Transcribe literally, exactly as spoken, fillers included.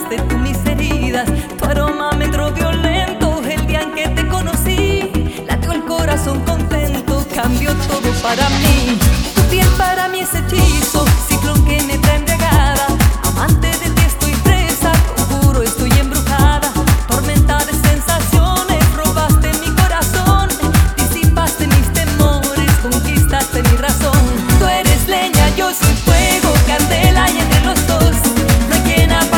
sanaste tú mis heridas. Tu aroma me entró violento el día en que te conocí. Latió el corazón contento, cambió todo para mí. Tu piel para mí es hechizo,